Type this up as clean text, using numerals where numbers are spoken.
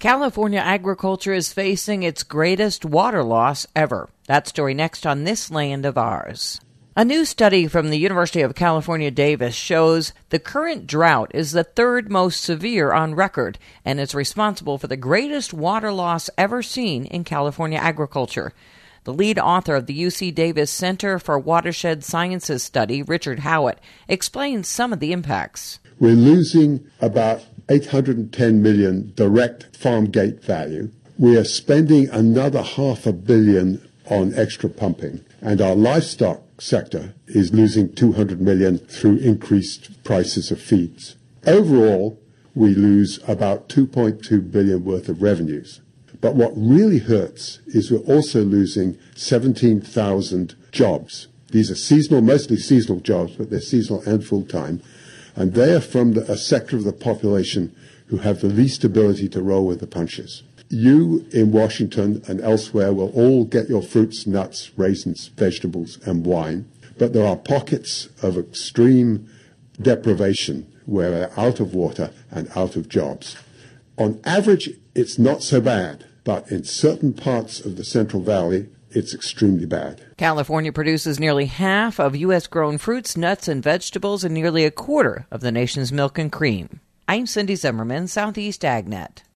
California agriculture is facing its greatest water loss ever. That story next on This Land of Ours. A new study from the University of California, Davis shows the current drought is the third most severe on record and is responsible for the greatest water loss ever seen in California agriculture. The lead author of the UC Davis Center for Watershed Sciences study, Richard Howitt, explains some of the impacts. We're losing about 810 million direct farm gate value. We are spending another $500 million on extra pumping, and our livestock sector is losing 200 million through increased prices of feeds. Overall, we lose about 2.2 billion worth of revenues. But what really hurts is we're also losing 17,000 jobs. These are seasonal, mostly seasonal jobs, but they're seasonal and full-time. And they are from a sector of the population who have the least ability to roll with the punches. You in Washington and elsewhere will all get your fruits, nuts, raisins, vegetables, and wine. But there are pockets of extreme deprivation where they're out of water and out of jobs. On average, it's not so bad, but in certain parts of the Central Valley, it's extremely bad. California produces nearly half of U.S.-grown fruits, nuts, and vegetables and nearly a quarter of the nation's milk and cream. I'm Cindy Zimmerman, Southeast AgNet.